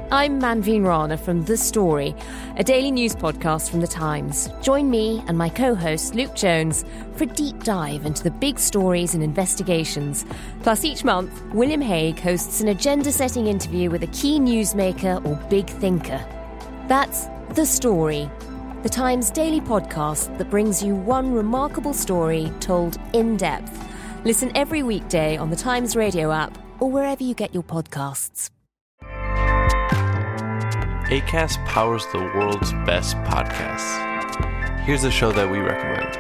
I'm Manveen Rana from The Story, a daily news podcast from The Times. Join me and my co-host Luke Jones for a deep dive into the big stories and investigations. Plus, each month, William Hague hosts an agenda-setting interview with a key newsmaker or big thinker. That's The Story, The Times daily podcast that brings you one remarkable story told in depth. Listen every weekday on the Times radio app or wherever you get your podcasts. Acast powers the world's best podcasts. Here's a show that we recommend.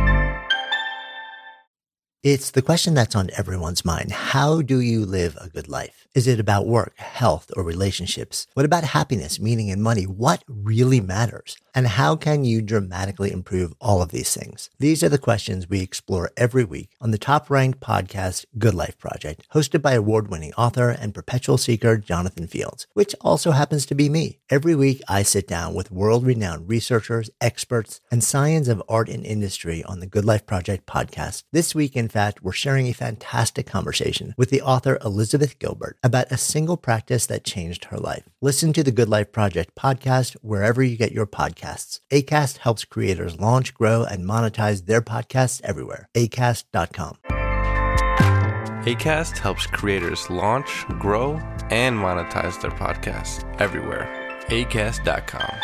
It's the question that's on everyone's mind. How do you live a good life? Is it about work, health, or relationships? What about happiness, meaning, and money? What really matters? And how can you dramatically improve all of these things? These are the questions we explore every week on the top-ranked podcast, Good Life Project, hosted by award-winning author and perpetual seeker Jonathan Fields, which also happens to be me. Every week, I sit down with world-renowned researchers, experts, and science of art and industry on the Good Life Project podcast. This week, in fact, we're sharing a fantastic conversation with the author Elizabeth Gilbert about a single practice that changed her life. Listen to the Good Life Project podcast wherever you get your podcasts. Acast helps creators launch, grow, and monetize their podcasts everywhere. Acast.com. Acast helps creators launch, grow, and monetize their podcasts everywhere. Acast.com.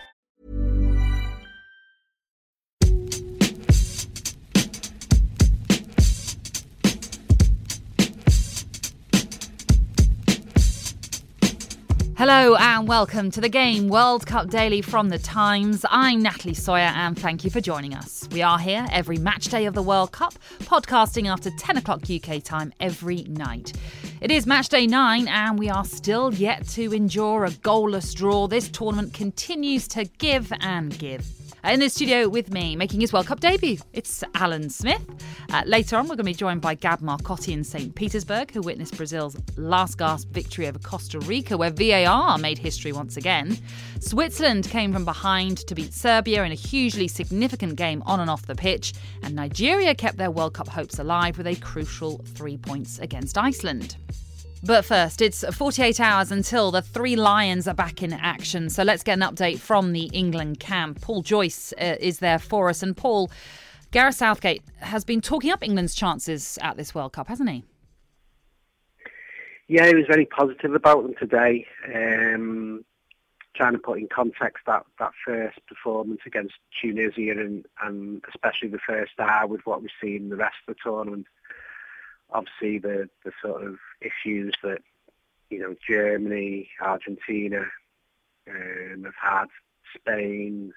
Hello and welcome to the Game World Cup Daily from The Times. I'm Natalie Sawyer and thank you for joining us. We are here every match day of the World Cup, podcasting after 10 o'clock UK time every night. It is match day 9 and we are still yet to endure a goalless draw. This tournament continues to give and give. In the studio with me, making his World Cup debut, it's Alan Smith. Later on, we're going to be joined by Gab Marcotti in St. Petersburg, who witnessed Brazil's last-gasp victory over Costa Rica, where VAR made history once again. Switzerland came from behind to beat Serbia in a hugely significant game on and off the pitch. And Nigeria kept their World Cup hopes alive with a crucial 3 points against Iceland. But first, it's 48 hours until the Three Lions are back in action. So let's get an update from the England camp. Paul Joyce is there for us. And Paul, Gareth Southgate has been talking up England's chances at this World Cup, hasn't he? Yeah, he was very positive about them today. Trying to put in context that first performance against Tunisia and especially the first hour with what we've seen in the rest of the tournament. Obviously, the sort of issues that, Germany, Argentina have had, Spain,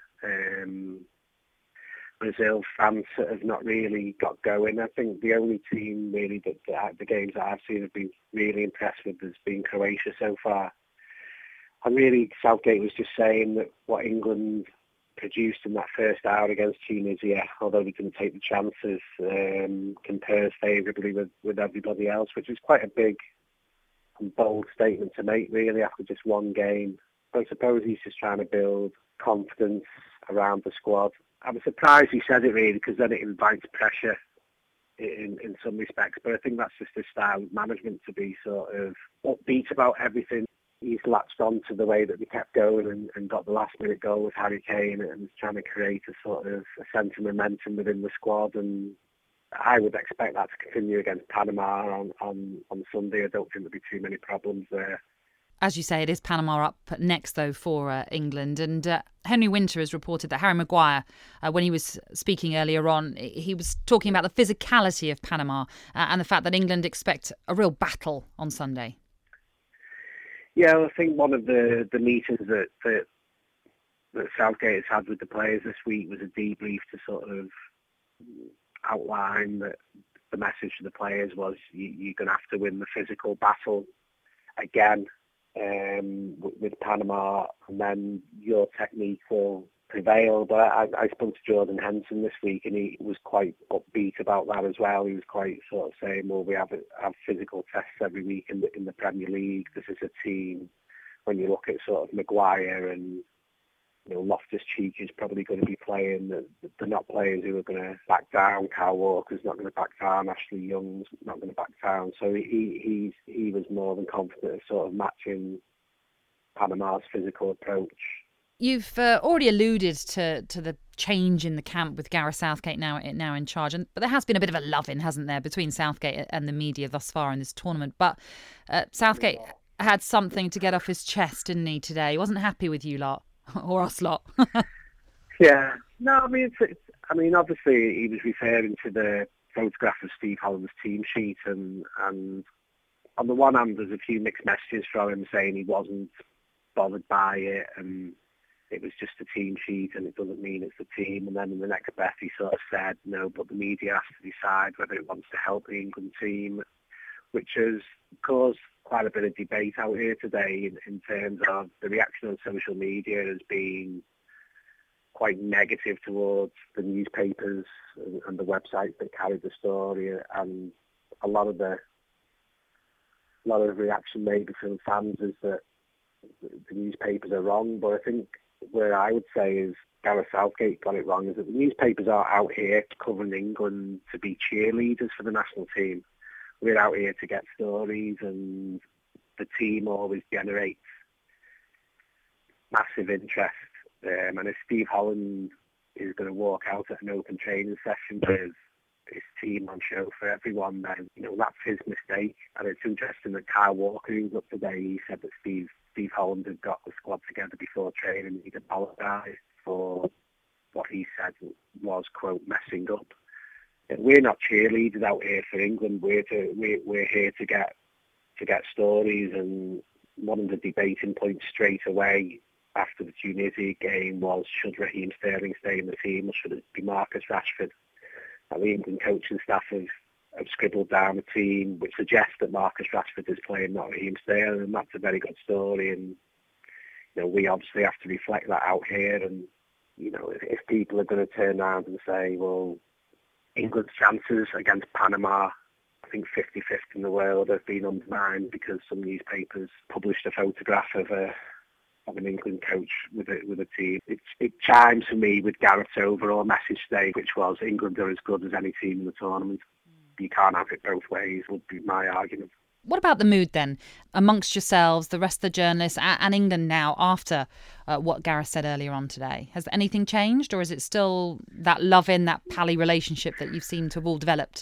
Brazil, France have not really got going. I think the only team really that the games that I've seen have been really impressed with has been Croatia so far. And really, Southgate was just saying that what England produced in that first hour against Tunisia, although we didn't take the chances, compares favourably with everybody else, which is quite a big and bold statement to make, really, after just one game. I suppose he's just trying to build confidence around the squad. I was surprised he said it, really, because then it invites pressure in some respects, but I think that's just his style of management, to be sort of upbeat about everything. He's latched on to the way that we kept going and got the last-minute goal with Harry Kane and was trying to create a sort of a sense of momentum within the squad. And I would expect that to continue against Panama on Sunday. I don't think there'll be too many problems there. As you say, it is Panama up next, though, for England. And Henry Winter has reported that Harry Maguire, when he was speaking earlier on, he was talking about the physicality of Panama and the fact that England expect a real battle on Sunday. Yeah, well, I think one of the meetings that Southgate has had with the players this week was a debrief to sort of outline that the message to the players was you're going to have to win the physical battle again with Panama, and then your technique will prevail. But I spoke to Jordan Henson this week, and he was quite upbeat about that as well. He was quite sort of saying, well, we have physical tests every week in the Premier League. This is a team, when you look at sort of Maguire and Loftus-Cheek is probably going to be playing. They're not players who are going to back down. Kyle Walker's not going to back down. Ashley Young's not going to back down. So he was more than confident of sort of matching Panama's physical approach. You've already alluded to the change in the camp with Gareth Southgate now in charge, but there has been a bit of a love-in, hasn't there, between Southgate and the media thus far in this tournament. But Southgate had something to get off his chest, didn't he, today? He wasn't happy with you lot, or us lot. Yeah. No, I mean, obviously he was referring to the photograph of Steve Holland's team sheet, and on the one hand, there's a few mixed messages from him saying he wasn't bothered by it, and it was just a team sheet and it doesn't mean it's the team. And then in the next breath he sort of said, no, but the media has to decide whether it wants to help the England team, which has caused quite a bit of debate out here today in terms of the reaction on social media has been quite negative towards the newspapers and the websites that carried the story, and a lot of the reaction maybe from fans is that the newspapers are wrong. But I think where I would say is Gareth Southgate got it wrong is that the newspapers are out here covering England to be cheerleaders for the national team. We're out here to get stories, and the team always generates massive interest. And if Steve Holland is going to walk out at an open training session with his team on show for everyone, then that's his mistake. And it's interesting that Kyle Walker, who was up today, he said that Steve Holland had got the squad together before training. He'd apologised for what he said was, quote, messing up. And we're not cheerleaders out here for England. We're here to get stories. And one of the debating points straight away after the Tunisia game was, should Raheem Sterling stay in the team or should it be Marcus Rashford? And the England coaching staff have scribbled down a team which suggests that Marcus Rashford is playing, not Raheem Sterling, and that's a very good story. And we obviously have to reflect that out here. And if people are going to turn around and say, well, England's chances against Panama, I think 55th in the world, have been undermined because some newspapers published a photograph of an England coach with a team. It chimes for me with Gareth's overall message today, which was England are as good as any team in the tournament. You can't have it both ways, would be my argument. What about the mood then amongst yourselves, the rest of the journalists and England now after what Gareth said earlier on today? Has anything changed, or is it still that love-in, that pally relationship that you've seemed to have all developed?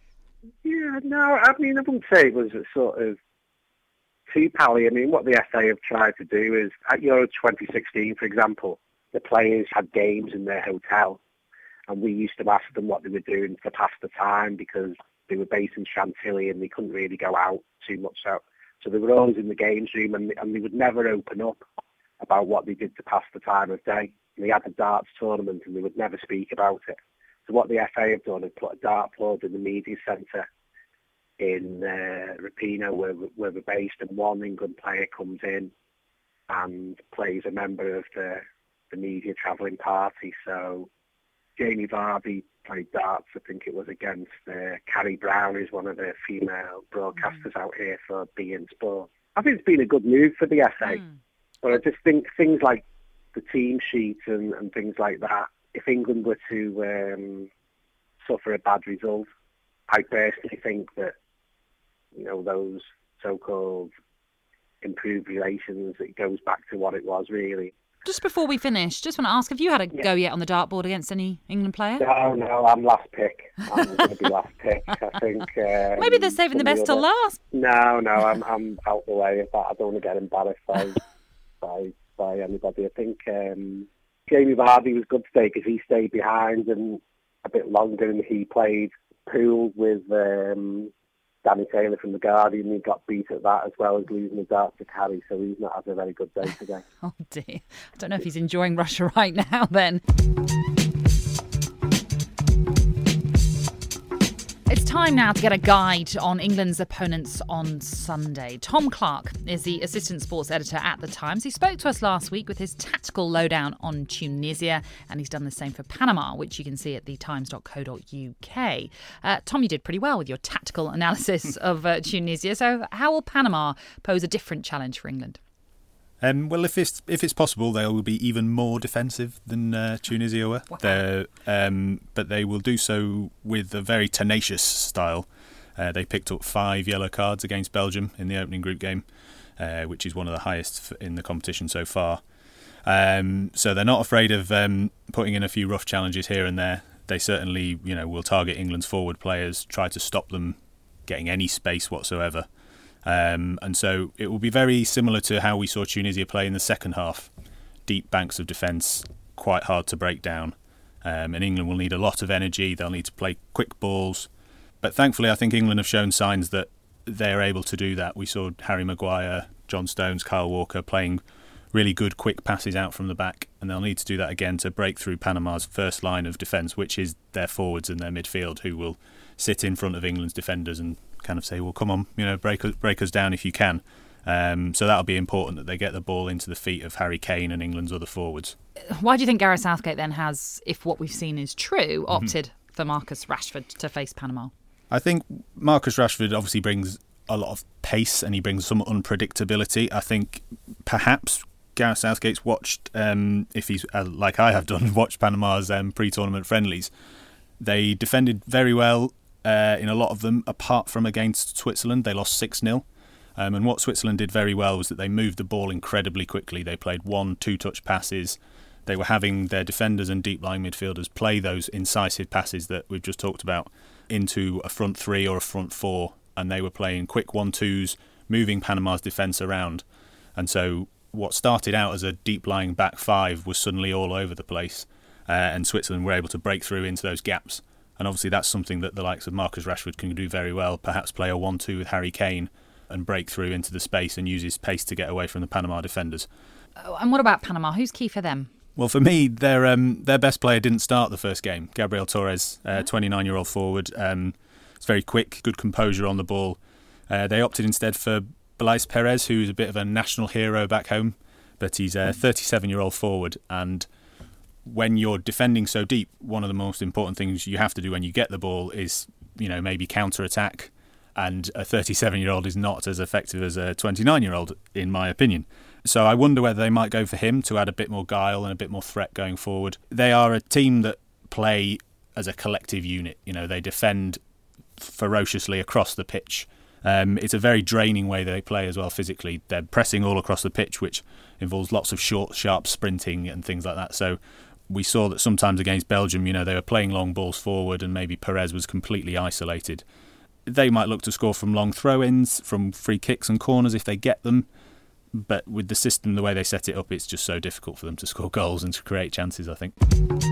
Yeah, no, I wouldn't say it was a sort of too pally. What the FA have tried to do is, at Euro 2016, for example, the players had games in their hotel, and we used to ask them what they were doing to pass the time because they were based in Chantilly and they couldn't really go out too much. So they were always in the games room, and they would never open up about what they did to pass the time of day. And they had a darts tournament and they would never speak about it. So what the FA have done is put a dartboard in the media centre in Rapino where we're based, and one England player comes in and plays a member of the media travelling party. So Jamie Vardy played darts, I think it was against Carrie Brown, who's one of the female broadcasters out here for beIN Sport. I think it's been a good move for the FA, but I just think things like the team sheet and things like that, if England were to suffer a bad result, I personally think that those so-called improved relations, it goes back to what it was really. Just before we finish, just want to ask, have you had a go yet on the dartboard against any England player? No, I'm last pick. I'm going to be last pick, I think. Maybe they're saving the best till last. No, I'm out the way of that. I don't want to get embarrassed by anybody. I think Jamie Vardy was good today because he stayed behind and a bit longer, and he played pool with Danny Taylor from The Guardian. He got beat at that as well as losing the dart to Carrie, so he's not had a very good day today. Oh dear. I don't know if he's enjoying Russia right now then. It's time now to get a guide on England's opponents on Sunday. Tom Clark is the assistant sports editor at The Times. He spoke to us last week with his tactical lowdown on Tunisia, and he's done the same for Panama, which you can see at thetimes.co.uk. Tom, you did pretty well with your tactical analysis of Tunisia. So how will Panama pose a different challenge for England? Well, if it's possible, they will be even more defensive than Tunisia were. Wow. But they will do so with a very tenacious style. They picked up 5 yellow cards against Belgium in the opening group game. which is one of the highest in the competition so far. So they're not afraid of putting in a few rough challenges here and there. They certainly, will target England's forward players, try to stop them getting any space whatsoever. And so it will be very similar to how we saw Tunisia play in the second half. Deep banks of defence, quite hard to break down. And England will need a lot of energy. They'll need to play quick balls. But thankfully, I think England have shown signs that they're able to do that. We saw Harry Maguire, John Stones, Kyle Walker playing really good quick passes out from the back, and they'll need to do that again to break through Panama's first line of defence, which is their forwards and their midfield, who will sit in front of England's defenders and kind of say, well, come on, break us down if you can. So that'll be important that they get the ball into the feet of Harry Kane and England's other forwards. Why do you think Gareth Southgate then has, if what we've seen is true, opted for Marcus Rashford to face Panama? I think Marcus Rashford obviously brings a lot of pace and he brings some unpredictability. I think perhaps Gareth Southgate's watched, if he's like I have done, watched Panama's pre-tournament friendlies. They defended very well in a lot of them, apart from against Switzerland. They lost 6-0. And what Switzerland did very well was that they moved the ball incredibly quickly. They played 1-2 passes. They were having their defenders and deep-lying midfielders play those incisive passes that we've just talked about into a front three or a front four. And they were playing quick 1-2s, moving Panama's defence around. And so what started out as a deep-lying back five was suddenly all over the place. And Switzerland were able to break through into those gaps. And obviously that's something that the likes of Marcus Rashford can do very well, perhaps play a 1-2 with Harry Kane and break through into the space and use his pace to get away from the Panama defenders. And what about Panama? Who's key for them? Well, for me, their best player didn't start the first game. Gabriel Torres, 29-year-old forward. It's very quick, good composure on the ball. They opted instead for Blaise Perez, who's a bit of a national hero back home, but he's a 37-year-old forward. And when you're defending so deep, one of the most important things you have to do when you get the ball is, maybe counter-attack. And a 37-year-old is not as effective as a 29-year-old, in my opinion. So I wonder whether they might go for him to add a bit more guile and a bit more threat going forward. They are a team that play as a collective unit. They defend ferociously across the pitch. It's a very draining way they play as well physically. They're pressing all across the pitch, which involves lots of short, sharp sprinting and things like that. So we saw that sometimes against Belgium, they were playing long balls forward and maybe Perez was completely isolated. They might look to score from long throw-ins, from free kicks and corners if they get them. But with the system, the way they set it up, it's just so difficult for them to score goals and to create chances, I think.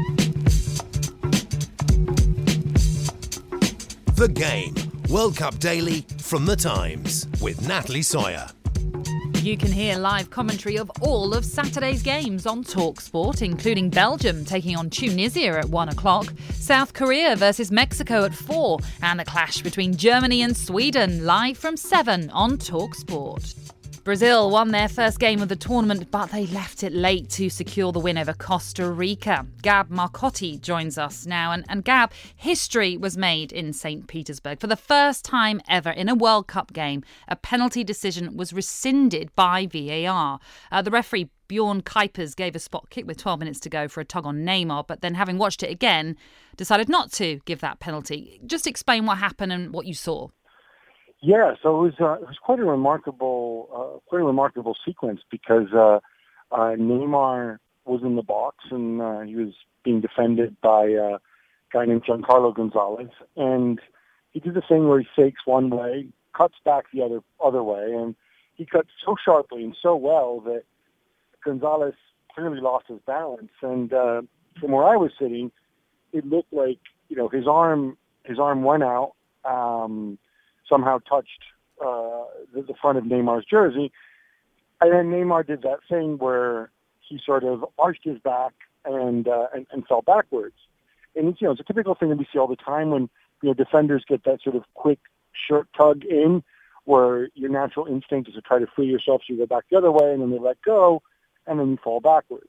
The Game. World Cup Daily from The Times with Natalie Sawyer. You can hear live commentary of all of Saturday's games on TalkSport, including Belgium taking on Tunisia at 1:00, South Korea versus Mexico at 4, and a clash between Germany and Sweden live from 7 on TalkSport. Brazil won their first game of the tournament, but they left it late to secure the win over Costa Rica. Gab Marcotti joins us now. And Gab, history was made in St. Petersburg. For the first time ever in a World Cup game, a penalty decision was rescinded by VAR. The referee, Bjorn Kuipers, gave a spot kick with 12 minutes to go for a tug on Neymar, but then having watched it again, decided not to give that penalty. Just explain what happened and what you saw. Yeah, so it was quite a remarkable sequence because Neymar was in the box and he was being defended by a guy named Giancarlo Gonzalez, and he did the thing where he fakes one way, cuts back the other way, and he cuts so sharply and so well that Gonzalez clearly lost his balance. And from where I was sitting, it looked like his arm went out. Somehow touched the front of Neymar's jersey. And then Neymar did that thing where he sort of arched his back and fell backwards. And it's a typical thing that we see all the time when defenders get that sort of quick shirt tug in where your natural instinct is to try to free yourself so you go back the other way and then they let go and then you fall backwards.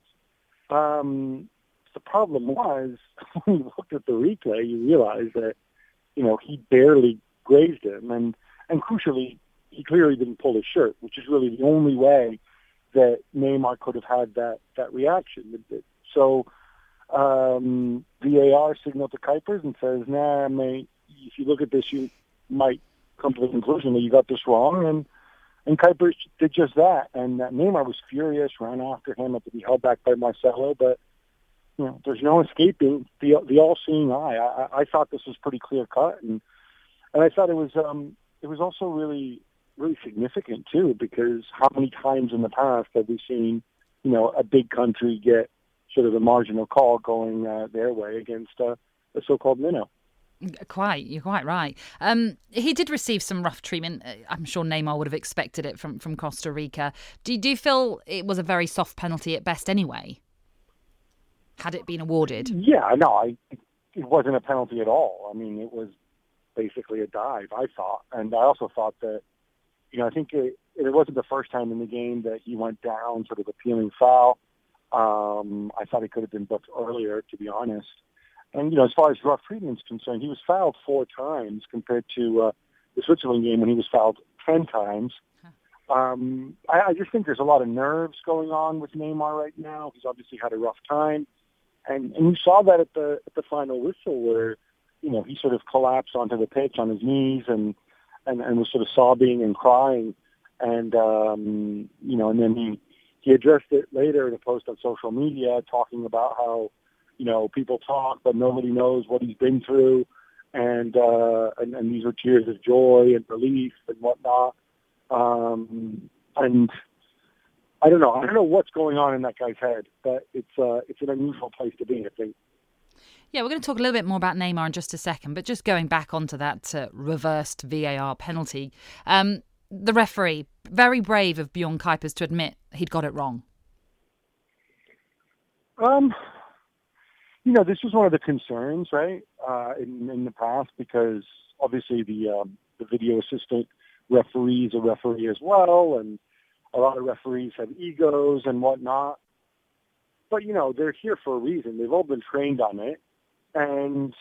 The problem was when you looked at the replay, you realize that, he barely grazed him, and crucially, he clearly didn't pull his shirt, which is really the only way that Neymar could have had that reaction. So VAR signaled to Kuipers and says, mate, if you look at this, you might come to the conclusion that you got this wrong, and Kuipers did just that. And Neymar was furious, ran after him, had to be held back by Marcelo. But, there's no escaping the all-seeing eye. I thought this was pretty clear-cut. And I thought it was also really, really significant, too, because how many times in the past have we seen, a big country get sort of a marginal call going their way against a so-called minnow? You're quite right. He did receive some rough treatment. I'm sure Neymar would have expected it from Costa Rica. Do you feel it was a very soft penalty at best anyway? Had it been awarded? Yeah, no, it wasn't a penalty at all. I mean, it was basically a dive, I thought. And I also thought that, I think it wasn't the first time in the game that he went down, sort of appealing foul. I thought it could have been booked earlier, to be honest. And, as far as rough treatment is concerned, he was fouled 4 times compared to the Switzerland game when he was fouled 10 times. I just think there's a lot of nerves going on with Neymar right now. He's obviously had a rough time. And you saw that at the final whistle where, he sort of collapsed onto the pitch on his knees and was sort of sobbing and crying. And, and then he addressed it later in a post on social media talking about how, people talk, but nobody knows what he's been through. And these are tears of joy and relief and whatnot. And I don't know. I don't know what's going on in that guy's head, but it's an unusual place to be, I think. Yeah, we're going to talk a little bit more about Neymar in just a second, but just going back onto that reversed VAR penalty. The referee, very brave of Bjorn Kuipers to admit he'd got it wrong. This was one of the concerns, right, in the past, because obviously the video assistant referee is a referee as well, and a lot of referees have egos and whatnot. But, they're here for a reason. They've all been trained on it. And,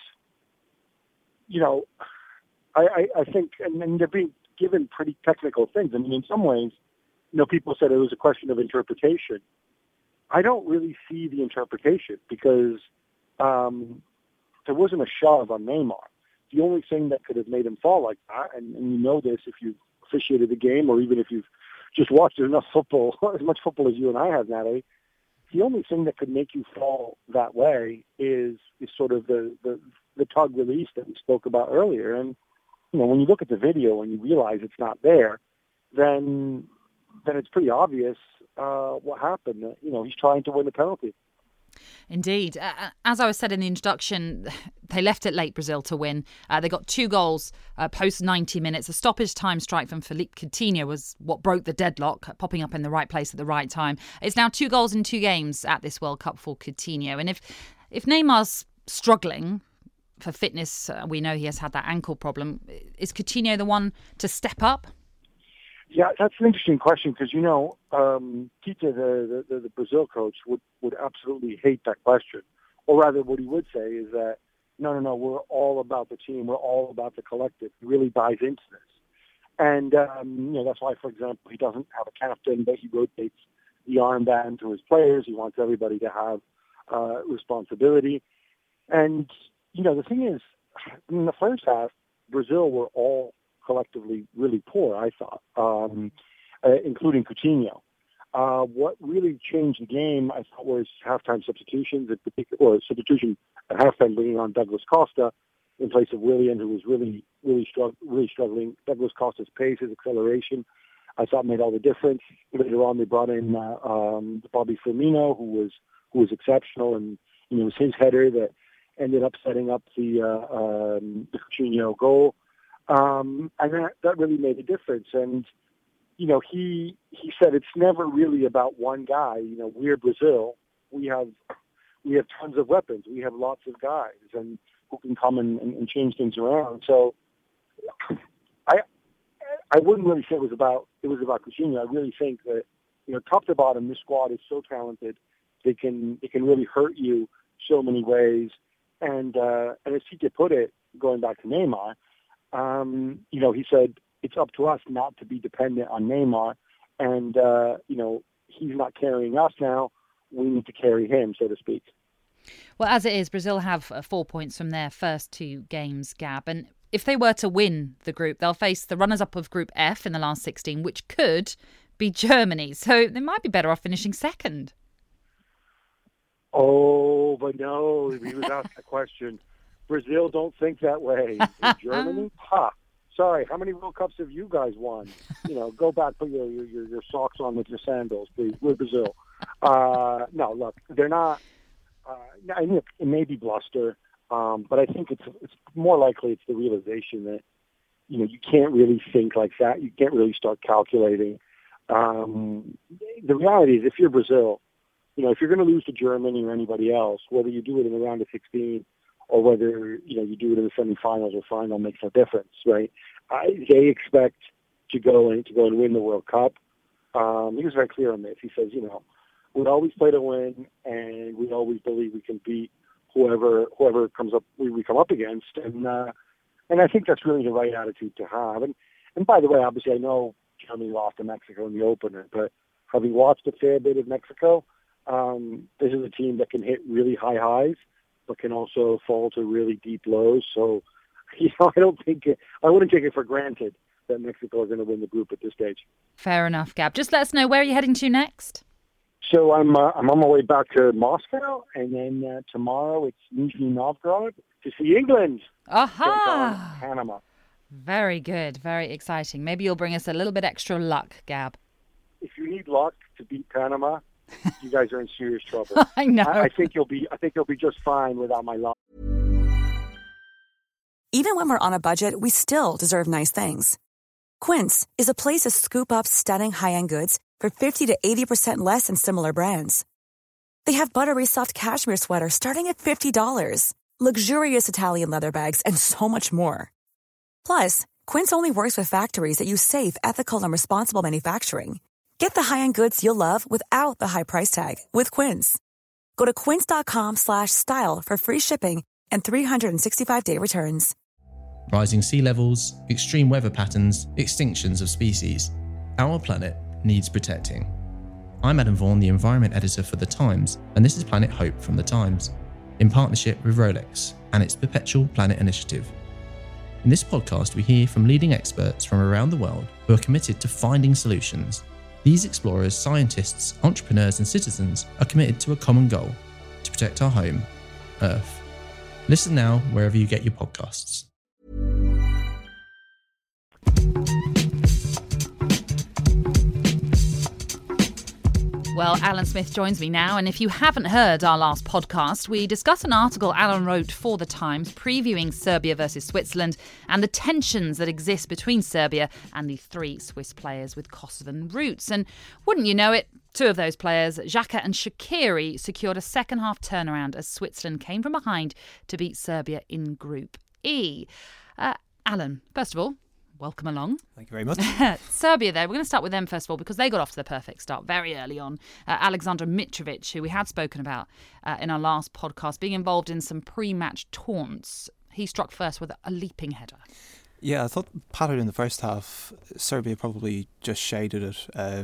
I think, and they're being given pretty technical things. I mean, in some ways, people said it was a question of interpretation. I don't really see the interpretation because there wasn't a shove on Neymar. The only thing that could have made him fall like that, and you know this if you've officiated the game or even if you've just watched enough football, as much football as you and I have, Natalie, the only thing that could make you fall that way is sort of the tug release that we spoke about earlier. And, when you look at the video and you realize it's not there, then it's pretty obvious what happened. He's trying to win the penalty. Indeed. As I was said in the introduction, they left it late, Brazil, to win. They got 2 goals post 90 minutes. A stoppage time strike from Philippe Coutinho was what broke the deadlock, popping up in the right place at the right time. It's now 2 goals in 2 games at this World Cup for Coutinho. And if Neymar's struggling for fitness, we know he has had that ankle problem. Is Coutinho the one to step up? Yeah, that's an interesting question because, Tite, the Brazil coach, would absolutely hate that question. Or rather, what he would say is that, no, we're all about the team. We're all about the collective. He really buys into this. And, that's why, for example, he doesn't have a captain, but he rotates the armband to his players. He wants everybody to have responsibility. And, the thing is, in the first half, Brazil were all collectively really poor, I thought, including Coutinho. What really changed the game, I thought, was halftime substitutions, in particular, or substitution at halftime, bringing on Douglas Costa in place of Willian, who was really struggling. Douglas Costa's pace, his acceleration, I thought made all the difference. Later on, they brought in Bobby Firmino, who was exceptional, and it was his header that ended up setting up the Coutinho goal. And that really made a difference. And, he said it's never really about one guy. We're Brazil. We have tons of weapons. We have lots of guys and who can come and change things around. So I wouldn't really say it was about Coutinho. I really think that, top to bottom, this squad is so talented. They can really hurt you so many ways. And as Tite put it, going back to Neymar, he said it's up to us not to be dependent on Neymar, and he's not carrying us now. We need to carry him, so to speak. Well, as it is, Brazil have 4 points from their first 2 games, Gab, and if they were to win the group, they'll face the runners-up of Group F in the last 16, which could be Germany. So they might be better off finishing second. Oh, but no, he was asked the question. Brazil don't think that way. In Germany? Ha! Sorry, how many World Cups have you guys won? Go back, put your socks on with your sandals, please. We're Brazil. No, look, they're not. I think it may be bluster, but I think it's more likely it's the realization that you can't really think like that. You can't really start calculating. The reality is, if you're Brazil, if you're going to lose to Germany or anybody else, whether you do it in the round of 16 or whether you do it in the semifinals or final, makes no difference, right? They expect to go and win the World Cup. He was very clear on this. He says, we always play to win, and we always believe we can beat whoever comes up we come up against, and I think that's really the right attitude to have. And by the way, obviously, I know Germany lost to Mexico in the opener, but having watched a fair bit of Mexico, this is a team that can hit really high highs, but can also fall to really deep lows. So, I wouldn't take it for granted that Mexico are going to win the group at this stage. Fair enough, Gab. Just let us know, where are you heading to next? So I'm on my way back to Moscow, and then tomorrow it's Nizhny Novgorod to see England. Aha! Panama. Very good, very exciting. Maybe you'll bring us a little bit extra luck, Gab. If you need luck to beat Panama, you guys are in serious trouble. I know. I think you'll be just fine without my luck. Even when we're on a budget, we still deserve nice things. Quince is a place to scoop up stunning high-end goods for 50 to 80% less than similar brands. They have buttery soft cashmere sweaters starting at $50, luxurious Italian leather bags, and so much more. Plus, Quince only works with factories that use safe, ethical, and responsible manufacturing. Get the high-end goods you'll love without the high price tag with Quince. Go to quince.com/style for free shipping and 365-day returns. Rising sea levels, extreme weather patterns, extinctions of species. Our planet needs protecting. I'm Adam Vaughan, the Environment Editor for The Times, and this is Planet Hope from The Times, in partnership with Rolex and its Perpetual Planet Initiative. In this podcast, we hear from leading experts from around the world who are committed to finding solutions. These explorers, scientists, entrepreneurs, and citizens are committed to a common goal: to protect our home, Earth. Listen now wherever you get your podcasts. Well, Alan Smith joins me now, and if you haven't heard our last podcast, we discuss an article Alan wrote for The Times previewing Serbia versus Switzerland and the tensions that exist between Serbia and the three Swiss players with Kosovan roots. And wouldn't you know it, two of those players, Xhaka and Shaqiri, secured a second-half turnaround as Switzerland came from behind to beat Serbia in Group E. Alan, first of all, welcome along. Thank you very much. Serbia, though, we're going to start with them first of all because they got off to the perfect start very early on. Alexander Mitrovic, who we had spoken about in our last podcast, being involved in some pre-match taunts. He struck first with a leaping header. Yeah, I thought the pattern in the first half, Serbia probably just shaded it.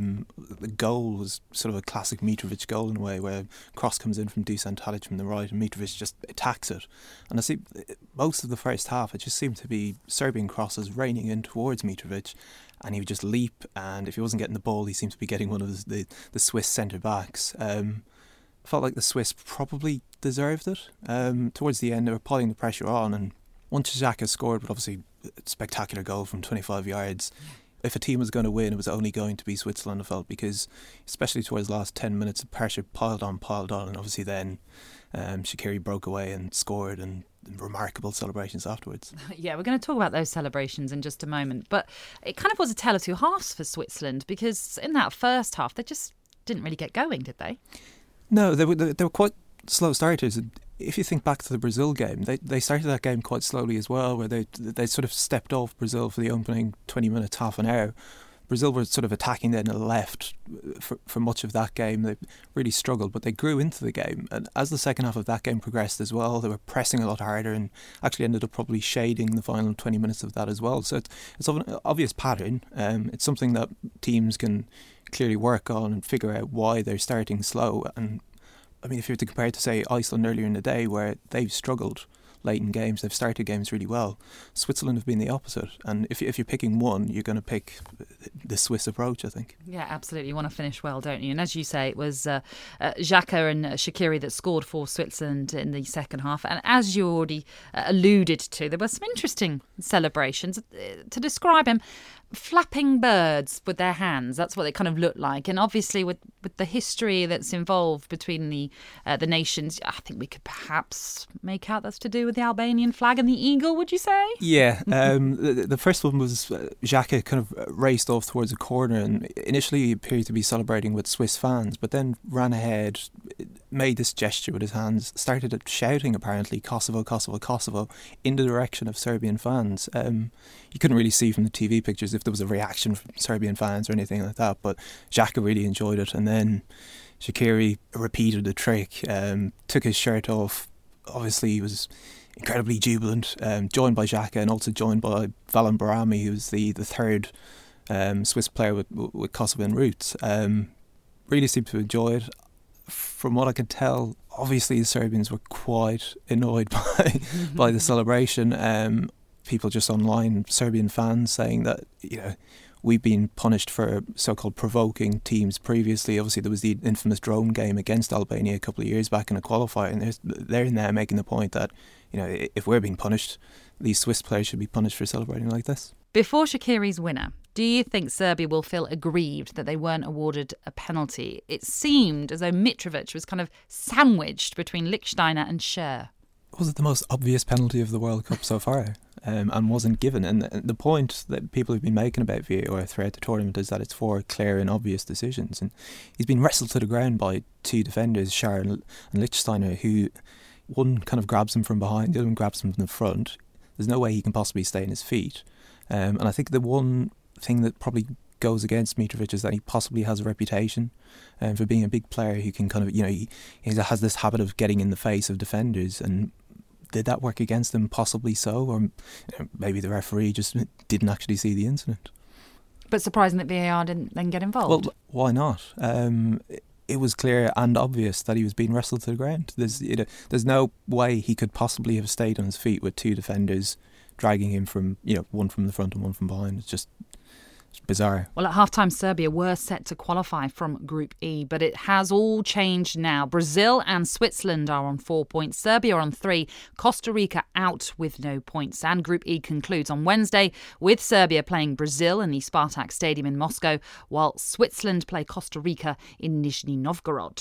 The goal was sort of a classic Mitrovic goal in a way, where cross comes in from Dusan Tadic from the right and Mitrovic just attacks it. And I see most of the first half, it just seemed to be Serbian crosses raining in towards Mitrovic, and he would just leap, and if he wasn't getting the ball, he seemed to be getting one of the Swiss centre-backs. I felt like the Swiss probably deserved it. Towards the end, they were putting the pressure on, and once Xhaka scored, but obviously a spectacular goal from 25 yards. If a team was going to win, it was only going to be Switzerland, I felt, because especially towards the last 10 minutes, the pressure piled on, and obviously then Shaqiri broke away and scored, and remarkable celebrations afterwards. Yeah, we're going to talk about those celebrations in just a moment, but it kind of was a tale of two halves for Switzerland, because in that first half, they just didn't really get going, did they? No, they were quite slow starters. If you think back to the Brazil game, they started that game quite slowly as well, where they sort of stepped off Brazil for the opening 20 minutes, half an hour. Brazil were sort of attacking then and left for much of that game. They really struggled, but they grew into the game. And as the second half of that game progressed as well, they were pressing a lot harder and actually ended up probably shading the final 20 minutes of that as well. So it's an obvious pattern. It's something that teams can clearly work on and figure out why they're starting slow. And I mean, if you were to compare it to, say, Iceland earlier in the day, where they've struggled late in games. They've started games really well. Switzerland have been the opposite. And if you're picking one, you're going to pick the Swiss approach, I think. Yeah, absolutely. You want to finish well, don't you? And as you say, it was Xhaka and Shaqiri that scored for Switzerland in the second half. And as you already alluded to, there were some interesting celebrations. To describe him, flapping birds with their hands. That's what they kind of look like. And obviously with the history that's involved between the nations, I think we could perhaps make out that's to do with the Albanian flag and the eagle, would you say? Yeah. The first one was Xhaka kind of raced off towards a corner and initially appeared to be celebrating with Swiss fans, but then ran ahead, made this gesture with his hands, started shouting apparently Kosovo, Kosovo, Kosovo in the direction of Serbian fans. You couldn't really see from the TV pictures if there was a reaction from Serbian fans or anything like that, but Xhaka really enjoyed it. And then Shaqiri repeated the trick, took his shirt off. Obviously he was incredibly jubilant, joined by Xhaka and also joined by Valon Barami, who's the third Swiss player with Kosovan roots. Really seemed to enjoy it. From what I could tell, obviously the Serbians were quite annoyed by the celebration. People just online, Serbian fans, saying that, we've been punished for so-called provoking teams previously. Obviously, there was the infamous drone game against Albania a couple of years back in a qualifier, and they're in there making the point that, if we're being punished, these Swiss players should be punished for celebrating like this. Before Shaqiri's winner, do you think Serbia will feel aggrieved that they weren't awarded a penalty? It seemed as though Mitrovic was kind of sandwiched between Lichtsteiner and Scher. Was it the most obvious penalty of the World Cup so far? And wasn't given. And the point that people have been making about VAR throughout the tournament is that it's for clear and obvious decisions. And he's been wrestled to the ground by two defenders, Scher and Lichtsteiner, who one kind of grabs him from behind, the other one grabs him from the front. There's no way he can possibly stay on his feet. And I think the one thing that probably goes against Mitrovic is that he possibly has a reputation for being a big player who can kind of, he has this habit of getting in the face of defenders. And did that work against him? Possibly so. Or maybe the referee just didn't actually see the incident. But surprising that VAR didn't then get involved. Well, why not? It was clear and obvious that he was being wrestled to the ground. There's no way he could possibly have stayed on his feet with two defenders dragging him from, one from the front and one from behind. It's just bizarre. Well, at half-time, Serbia were set to qualify from Group E, but it has all changed now. Brazil and Switzerland are on 4 points, Serbia on 3, Costa Rica out with no points. And Group E concludes on Wednesday with Serbia playing Brazil in the Spartak Stadium in Moscow, while Switzerland play Costa Rica in Nizhny Novgorod.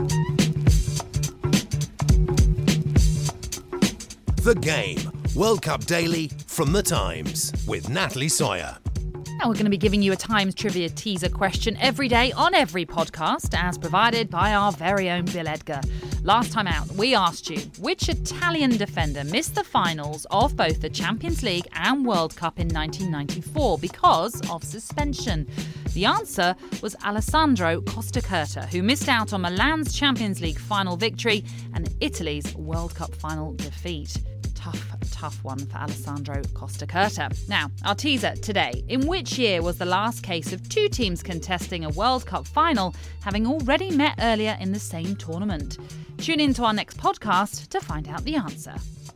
The Game. World Cup Daily from The Times with Natalie Sawyer. Now we're going to be giving you a Times Trivia teaser question every day on every podcast, as provided by our very own Bill Edgar. Last time out, we asked you, which Italian defender missed the finals of both the Champions League and World Cup in 1994 because of suspension? The answer was Alessandro Costacurta, who missed out on Milan's Champions League final victory and Italy's World Cup final defeat. Tough one for Alessandro Costacurta. Now, our teaser today. In which year was the last case of two teams contesting a World Cup final having already met earlier in the same tournament? Tune in to our next podcast to find out the answer.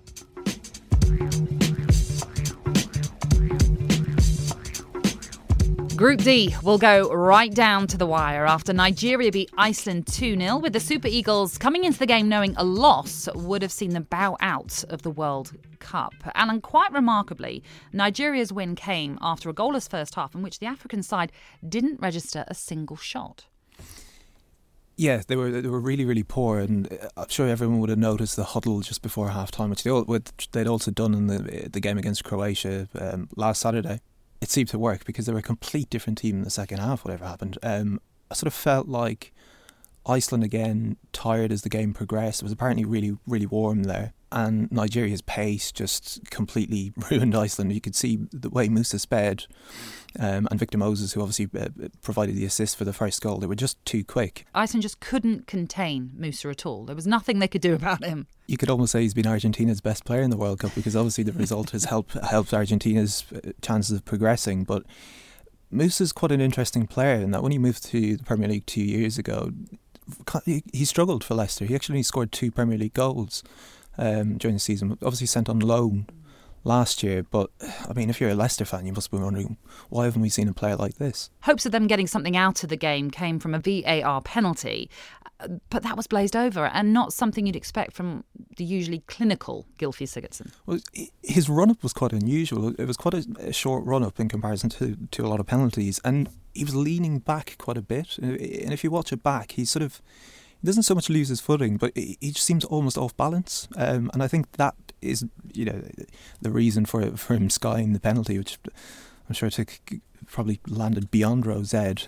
Group D will go right down to the wire after Nigeria beat Iceland 2-0, with the Super Eagles coming into the game knowing a loss would have seen them bow out of the World Cup. And quite remarkably, Nigeria's win came after a goalless first half in which the African side didn't register a single shot. Yeah, they were really, really poor, and I'm sure everyone would have noticed the huddle just before half-time, which they'd also done in the game against Croatia last Saturday. It seemed to work because they were a complete different team in the second half, whatever happened. I sort of felt like Iceland again tired as the game progressed. It was apparently really, really warm there. And Nigeria's pace just completely ruined Iceland. You could see the way Musa sped and Victor Moses, who obviously provided the assist for the first goal. They were just too quick. Iceland just couldn't contain Musa at all. There was nothing they could do about him. You could almost say he's been Argentina's best player in the World Cup because obviously the result has helped Argentina's chances of progressing. But Musa's quite an interesting player in that when he moved to the Premier League 2 years ago, he struggled for Leicester. He actually scored 2 Premier League goals. during the season. Obviously sent on loan last year, but I mean, if you're a Leicester fan, you must be wondering, why haven't we seen a player like this? Hopes of them getting something out of the game came from a VAR penalty, but that was blazed over and not something you'd expect from the usually clinical Gylfi Sigurdsson. Well, his run-up was quite unusual. It was quite a short run-up in comparison to a lot of penalties, and he was leaning back quite a bit. And if you watch it back, he doesn't so much lose his footing, but he just seems almost off balance. And I think that is, the reason for him skying the penalty, which I'm sure probably landed beyond Rowe's head.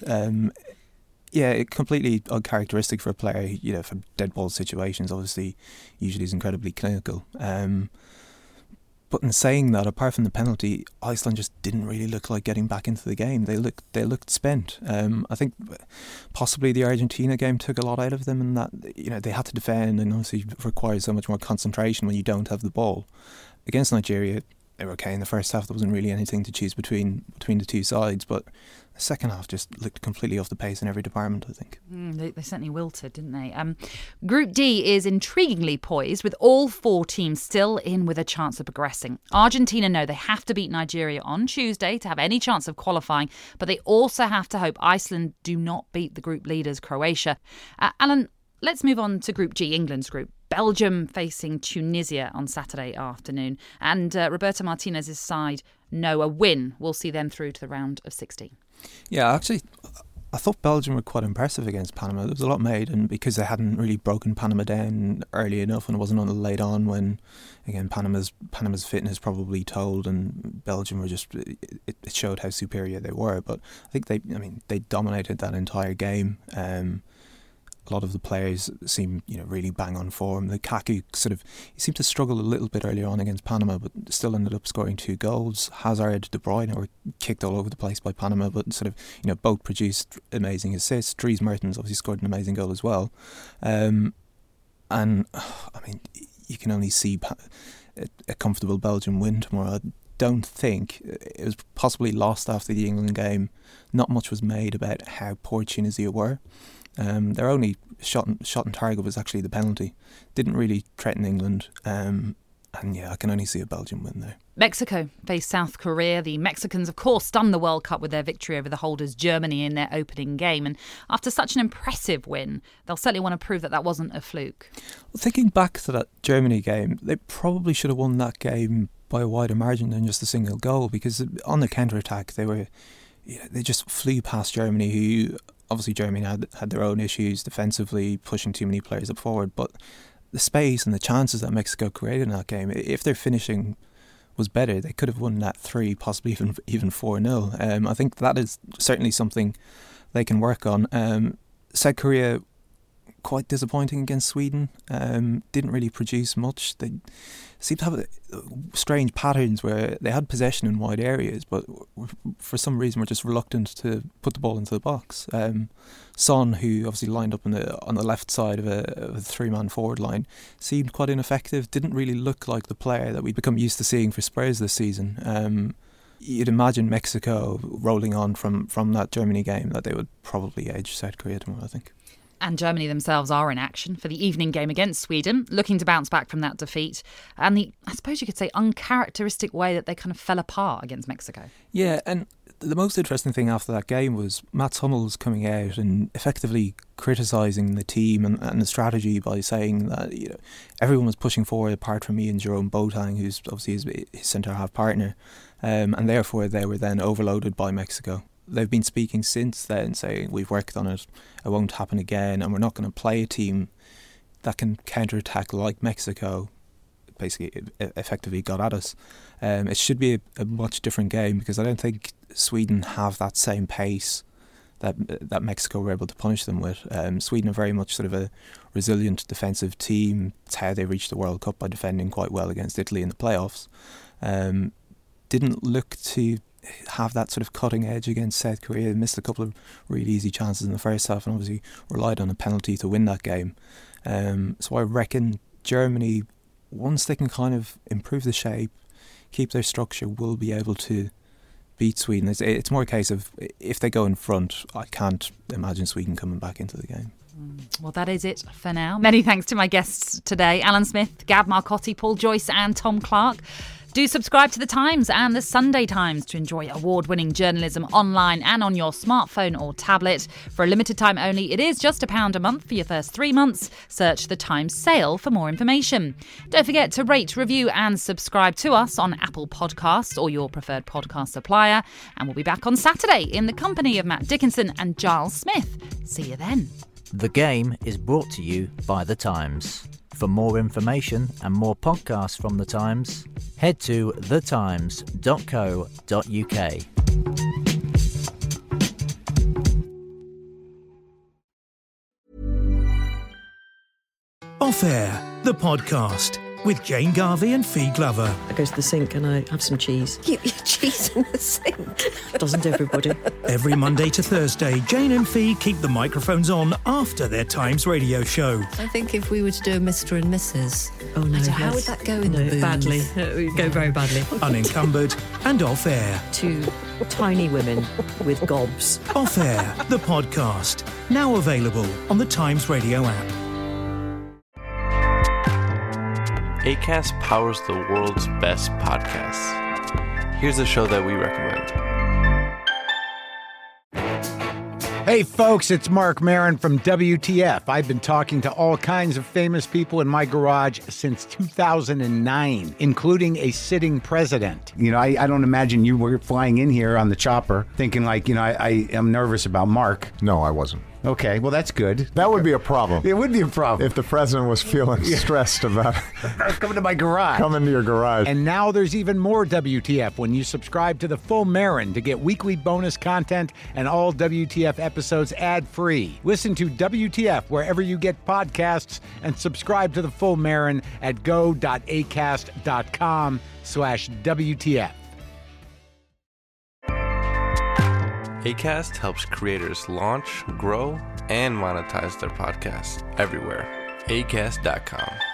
Completely uncharacteristic for a player, for dead ball situations. Obviously, usually is incredibly clinical. But in saying that, apart from the penalty, Iceland just didn't really look like getting back into the game. They looked spent. I think possibly the Argentina game took a lot out of them, and that they had to defend, and obviously requires so much more concentration when you don't have the ball. Against Nigeria, they were okay in the first half. There wasn't really anything to choose between the two sides, but the second half just looked completely off the pace in every department, I think. They certainly wilted, didn't they? Group D is intriguingly poised, with all 4 teams still in with a chance of progressing. Argentina know they have to beat Nigeria on Tuesday to have any chance of qualifying, but they also have to hope Iceland do not beat the group leaders, Croatia. Alan, let's move on to Group G, England's group. Belgium facing Tunisia on Saturday afternoon. And Roberto Martinez's side know a win will see them through to the round of 16. Yeah, actually, I thought Belgium were quite impressive against Panama. There was a lot made, and because they hadn't really broken Panama down early enough, and it wasn't until late on when, again, Panama's fitness probably told, and Belgium were just, it showed how superior they were. But I think they dominated that entire game. A lot of the players seem, really bang on form. Lukaku he seemed to struggle a little bit earlier on against Panama, but still ended up scoring 2 goals. Hazard, De Bruyne were kicked all over the place by Panama, but both produced amazing assists. Dries Mertens obviously scored an amazing goal as well. And you can only see a comfortable Belgian win tomorrow. I don't think it was possibly lost after the England game. Not much was made about how poor Tunisia were. Their only shot on target was actually the penalty. Didn't really threaten England. I can only see a Belgian win there. Mexico faced South Korea. The Mexicans, of course, stunned the World Cup with their victory over the holders Germany in their opening game. And after such an impressive win, they'll certainly want to prove that wasn't a fluke. Well, thinking back to that Germany game, they probably should have won that game by a wider margin than just a single goal, because on the counter-attack, they just flew past Germany, who... Obviously, Germany had their own issues defensively, pushing too many players up forward. But the space and the chances that Mexico created in that game, if their finishing was better, they could have won that 3, possibly even 4-0. I think that is certainly something they can work on. South Korea, quite disappointing against Sweden. Didn't really produce much. They seemed to have strange patterns where they had possession in wide areas, but for some reason were just reluctant to put the ball into the box. Son, who obviously lined up on the left side of a 3-man forward line, seemed quite ineffective. Didn't really look like the player that we've become used to seeing for Spurs this season. You'd imagine Mexico rolling on from that Germany game that they would probably edge South Korea tomorrow, I think. And Germany themselves are in action for the evening game against Sweden, looking to bounce back from that defeat. And I suppose you could say, uncharacteristic way that they kind of fell apart against Mexico. Yeah, and the most interesting thing after that game was Mats Hummels coming out and effectively criticising the team and the strategy by saying that everyone was pushing forward apart from me and Jerome Boateng, who's obviously his centre-half partner, and therefore they were then overloaded by Mexico. They've been speaking since then, saying we've worked on it, it won't happen again, and we're not going to play a team that can counter-attack like Mexico basically effectively got at us. It should be a much different game, because I don't think Sweden have that same pace that Mexico were able to punish them with. Sweden are very much sort of a resilient defensive team. It's how they reached the World Cup, by defending quite well against Italy in the playoffs. Didn't look to have that sort of cutting edge against South Korea. Missed a couple of really easy chances in the first half, and obviously relied on a penalty to win that game. So I reckon Germany, once they can kind of improve the shape, keep their structure, will be able to beat Sweden. It's more a case of, if they go in front, I can't imagine Sweden coming back into the game. Well, that is it for now. Many thanks to my guests today, Alan Smith, Gab Marcotti, Paul Joyce and Tom Clark. Do subscribe to The Times and The Sunday Times to enjoy award-winning journalism online and on your smartphone or tablet. For a limited time only, it is just £1 a month for your first 3 months. Search The Times sale for more information. Don't forget to rate, review and subscribe to us on Apple Podcasts or your preferred podcast supplier. And we'll be back on Saturday in the company of Matt Dickinson and Giles Smith. See you then. The Game is brought to you by The Times. For more information and more podcasts from The Times, head to thetimes.co.uk. Off Air, the podcast with Jane Garvey and Fee Glover. I go to the sink and I have some cheese. You eat cheese in the sink? Doesn't everybody? Every Monday to Thursday, Jane and Fee keep the microphones on after their Times radio show. I think if we were to do a Mr. and Mrs. Oh no, how would that go in the booth? Badly. It would go very badly. Unencumbered and Off Air. Two tiny women with gobs. Off Air, the podcast. Now available on the Times radio app. Acast powers the world's best podcasts. Here's a show that we recommend. Hey folks, it's Mark Maron from WTF. I've been talking to all kinds of famous people in my garage since 2009, including a sitting president. You know, I don't imagine you were flying in here on the chopper thinking like, you know, I am nervous about Mark. No, I wasn't. Okay, well, that's good. That would be a problem. It would be a problem. If the president was feeling stressed about coming to my garage. Coming to your garage. And now there's even more WTF when you subscribe to the full Maron to get weekly bonus content and all WTF episodes ad-free. Listen to WTF wherever you get podcasts and subscribe to the full Maron at go.acast.com/WTF. Acast helps creators launch, grow, and monetize their podcasts everywhere. Acast.com.